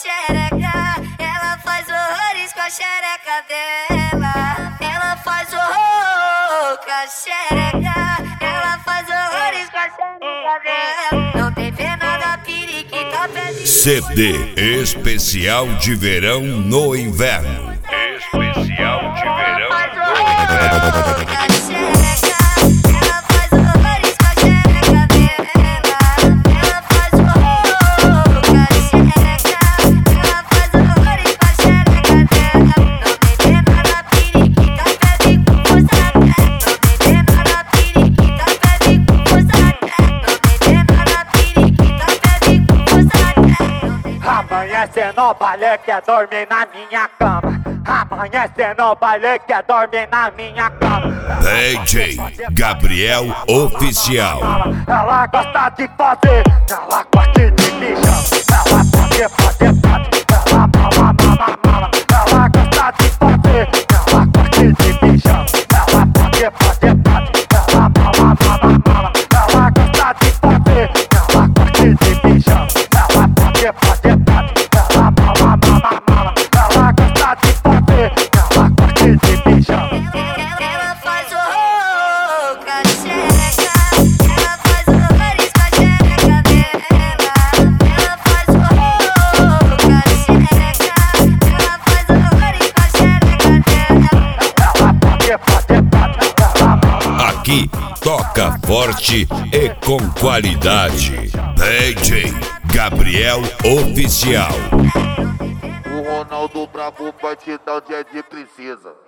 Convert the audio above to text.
xereca, ela faz horrores com a xereca dela. Ela faz horror com a xereca, ela faz horrores com a xereca dela. Não tem pena da periquita, pede CD especial de verão no inverno. Especial de verão no inverno. Amanhece no baile, quer dormir na minha cama. Amanhece no baile, quer dormir na minha cama. DJ Gabriel Oficial. Ela gosta de fazer, ela gosta de mijão. Ela pode, ela mama. Ela gosta de fazer, ela gosta de mijão. Ela pode, ela mama. Ela gosta de fazer, ela gosta de mijão. Ela pode, ela gosta de fazer, ela gosta de mijão. Ela faz horror com a xereca, ela faz horrores com a xereca dela. Ela faz horror com a xereca, ela faz horrores com a xereca dela. Aqui toca forte e com qualidade. DJ Gabriel Oficial. O Ronaldo Bravo vai te dar o dia de princesa.